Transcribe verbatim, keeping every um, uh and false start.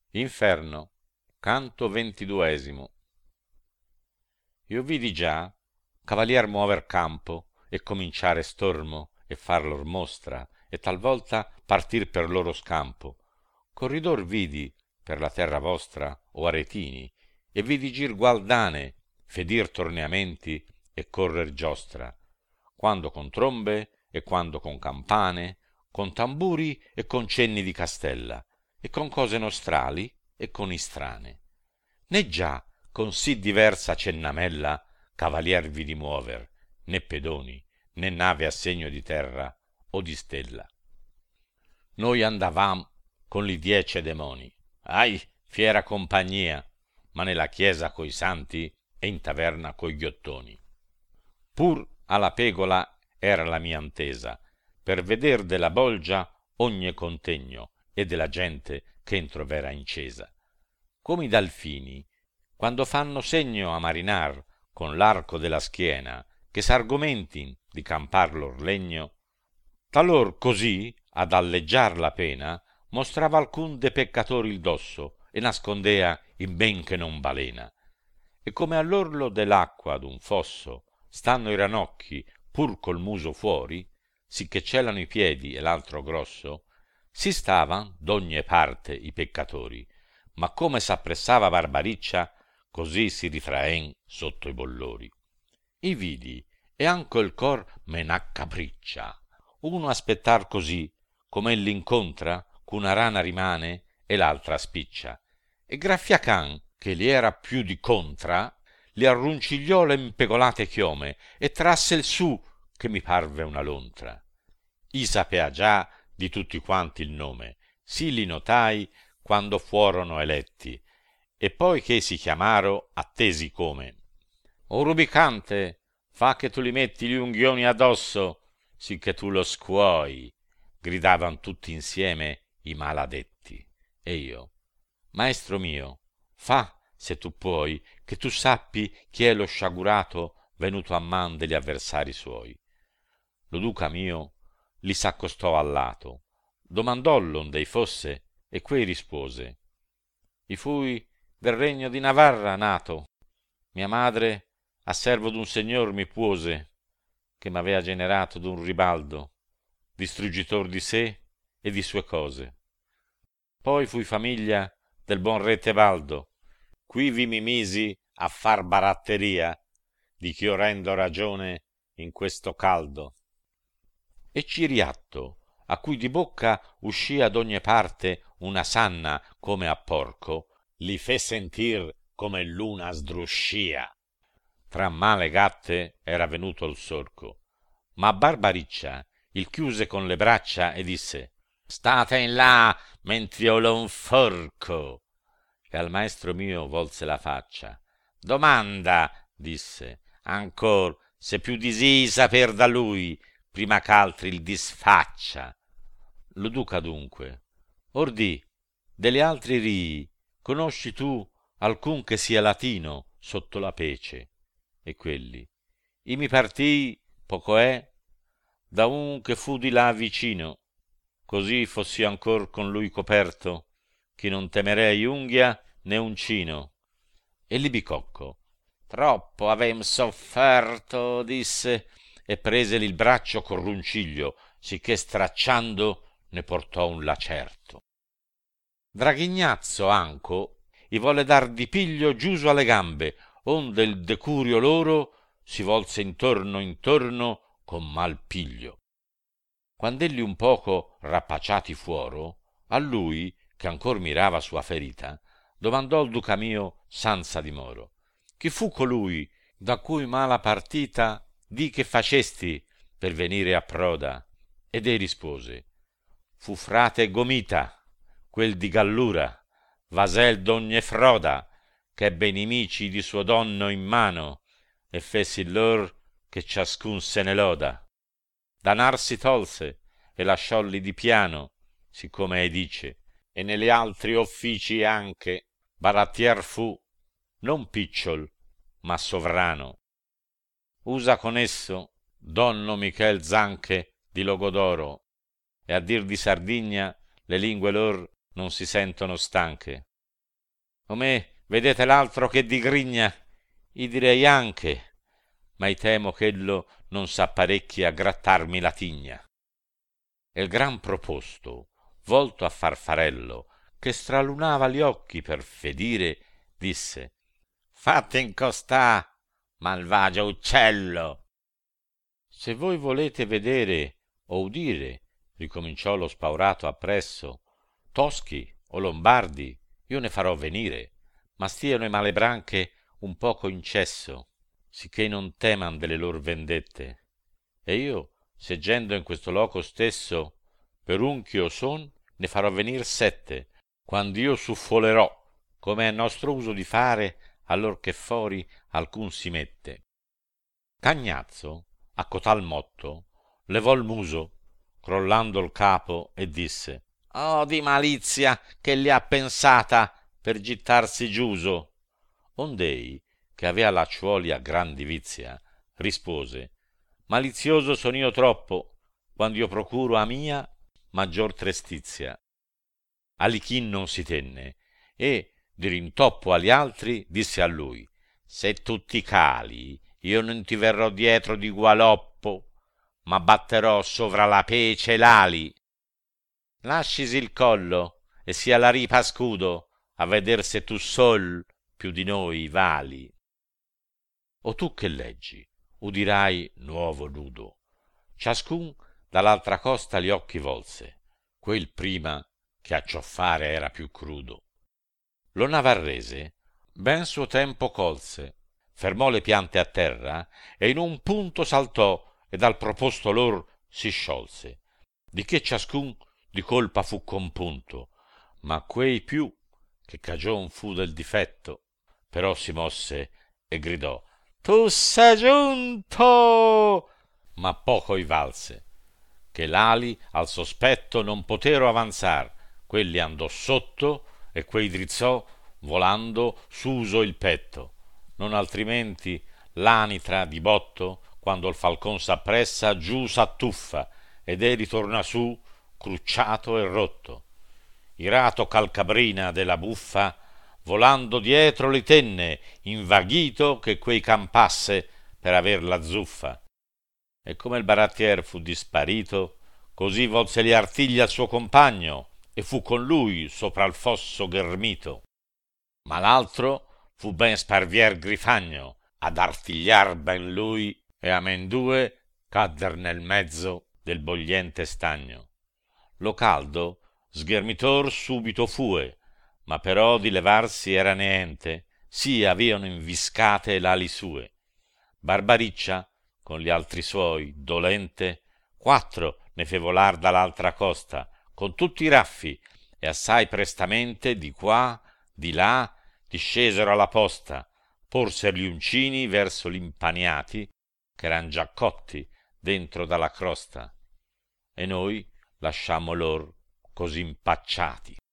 Inferno, canto ventiduesimo. Io vidi già cavalier muover campo e cominciare stormo e far lor mostra e talvolta partir per loro scampo. Corridor vidi per la terra vostra o aretini e vidi gir gualdane, fedir torneamenti e correr giostra, quando con trombe e quando con campane, con tamburi e con cenni di castella, e con cose nostrali e con istrane. Né già con sì diversa cennamella cavalier vidi muover, né pedoni, né nave a segno di terra o di stella. Noi andavam con li dieci demoni, ahi, fiera compagnia, ma nella chiesa coi santi e in taverna coi ghiottoni. Pur alla pegola era la mia antesa, per veder della bolgia ogni contegno e della gente che entro vera incesa. Come i dalfini, quando fanno segno a marinar con l'arco della schiena, che s'argomentin di campar lor legno, talor così, ad alleggiar la pena, mostrava alcun de peccatori il dosso e nascondea in ben che non balena. E come all'orlo dell'acqua d'un fosso stanno i ranocchi pur col muso fuori, sicché celano i piedi e l'altro grosso, si stavan d'ogni parte i peccatori, ma come s'appressava Barbariccia, così si ritraen sotto i bollori. I vidi, e anco il cor me n'accapriccia, uno aspettar così, come l'incontra, c'una rana rimane e l'altra spiccia, e graffiacan, che li era più di contra, li arruncigliò le impegolate chiome e trasse il su, che mi parve una lontra. I sapea già di tutti quanti il nome, sì li notai quando fuorono eletti, e poi che si chiamaro attesi come. O rubicante, fa che tu li metti gli unghioni addosso, sì che tu lo scuoi, gridavan tutti insieme i maladetti. E io, maestro mio, fa, se tu puoi, che tu sappi chi è lo sciagurato venuto a man degli avversari suoi. Lo duca mio li s'accostò al lato, domandollo ond'ei fosse, e quei rispose: I fui del regno di Navarra nato, mia madre a servo d'un signor mi puose, che m'avea generato d'un ribaldo, distruggitor di sé e di sue cose. Poi fui famiglia del buon re Tebaldo, quivi mi misi a far baratteria, di ch'io rendo ragione in questo caldo. E Ciriatto, a cui di bocca uscì ad ogni parte una sanna come a porco, li fe sentir come l'una sdruscia. Tra male gatte era venuto il sorco, ma Barbariccia il chiuse con le braccia e disse: State in là, mentr'io lo inforco. E al maestro mio volse la faccia. Domanda, disse, ancor se più disii saper da lui, prima ch'altri il disfaccia. Lo duca dunque, ordì, delle altri rii, conosci tu alcun che sia latino sotto la pece? E quelli, i mi partii, poco è, da un che fu di là vicino, così fossi ancor con lui coperto, che non temerei unghia né uncino. E l'ibicocco, troppo avem sofferto, disse, e preseli il braccio col runciglio, sicché stracciando ne portò un lacerto. Draghignazzo anco i volle dar di piglio giuso alle gambe, onde il decurio loro si volse intorno intorno con mal piglio. Quand'egli un poco rappaciati fuoro, a lui, che ancor mirava sua ferita, domandò il duca mio sanza dimoro: chi fu colui da cui mala partita di che facesti per venire a proda? Ed ei rispose: fu frate Gomita, quel di Gallura, vasel d'ogni froda, che ebbe i nimici di suo donno in mano, e fessi lor che ciascun se ne loda. Danar si tolse e lasciolli di piano, siccome ei dice, e negli altri offici anche barattier fu, non picciol, ma sovrano. Usa con esso donno Michel Zanche di Logodoro, e a dir di Sardigna le lingue lor non si sentono stanche. O me vedete l'altro che digrigna? I direi anche, ma i temo ch'ello non s'apparecchi a grattarmi la tigna. E il gran proposto, volto a Farfarello, che stralunava gli occhi per fedire, disse: «Fate incostà, malvagio uccello!» «Se voi volete vedere o udire», ricominciò lo spaurato appresso, «toschi o lombardi io ne farò venire, ma stiano i malebranche un poco in cesso, sicché non teman delle lor vendette. E io, seggendo in questo loco stesso, per un ch'io son, ne farò venir sette, quand'io suffolerò, come è nostro uso di fare, allor che fuori alcun si mette». Cagnazzo, a cotal motto, levò il muso, crollando il capo, e disse: «Oh, di malizia che li ha pensata per gittarsi giuso!» Ond'ei, che avea lacciuoli a gran divizia, rispose: «Malizioso son io troppo, quando io procuro a mia maggior trestizia». Alichin non si tenne, e di rintoppo agli altri disse a lui: «Se tu ti cali, io non ti verrò dietro di gualoppo, ma batterò sovra la pece l'ali. Lascisi il collo e sia la ripa scudo, a veder se tu sol più di noi vali». O tu che leggi, udirai nuovo nudo. Ciascun dall'altra costa gli occhi volse, quel prima che a cioffare era più crudo. Lo navarrese ben suo tempo colse, fermò le piante a terra e in un punto saltò e dal proposto lor si sciolse, di che ciascun di colpa fu compunto, ma quei più che cagion fu del difetto, però si mosse e gridò: «Tu sei giunto!» Ma poco gli valse, che l'ali al sospetto non potero avanzar, quelli andò sotto e quei drizzò volando suso il petto, non altrimenti l'anitra di botto, quando il falcon s'appressa, giù s'attuffa ed ei ritorna su crucciato e rotto. Irato Calcabrina della buffa, volando dietro li tenne, invaghito che quei campasse per aver la zuffa. E come il barattier fu disparito, così volse gli artigli al suo compagno e fu con lui sopra il fosso ghermito. Ma l'altro fu ben sparvier Grifagno ad artigliar ben lui, e amendue cadder nel mezzo del bogliente stagno. Lo caldo sghermitor subito fue, ma però di levarsi era neente, sì aveano inviscate l'ali sue. Barbariccia con gli altri suoi, dolente, quattro ne fe volar dall'altra costa, con tutti i raffi, e assai prestamente di qua, di là, discesero alla posta, porsero gli uncini verso l'impaniati, ch'eran già cotti dentro dalla crosta, e noi lasciammo lor così impacciati.